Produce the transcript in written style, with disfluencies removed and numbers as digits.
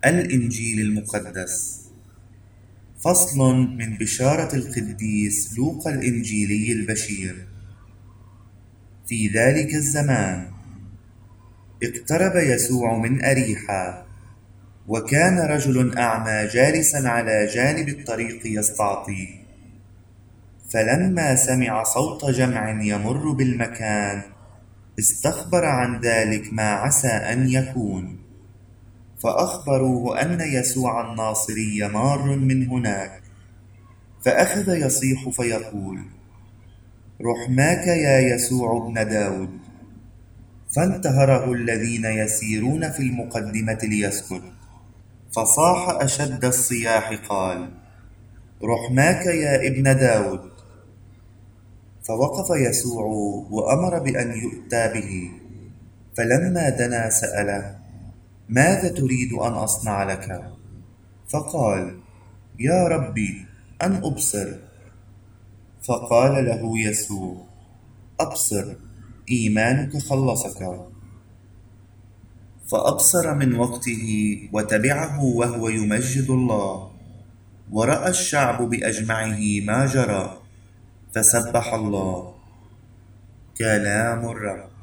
الإنجيل المقدس. فصل من بشارة القديس لوقا الإنجيلي البشير. في ذلك الزمان اقترب يسوع من أريحا، وكان رجل أعمى جالسا على جانب الطريق يستعطي. فلما سمع صوت جمع يمر بالمكان استخبر عن ذلك ما عسى أن يكون، فأخبروه أن يسوع الناصري مار من هناك. فأخذ يصيح فيقول: رحماك يا يسوع ابن داود. فانتهره الذين يسيرون في المقدمة ليسكت، فصاح أشد الصياح قال: رحماك يا ابن داود. فوقف يسوع وأمر بأن يؤتى به، فلما دنا سأله: ماذا تريد أن أصنع لك؟ فقال: يا ربي، أن أبصر. فقال له يسوع: أبصر، إيمانك خلصك. فأبصر من وقته وتبعه وهو يمجد الله، ورأى الشعب بأجمعه ما جرى، فسبح الله. كلام الرب.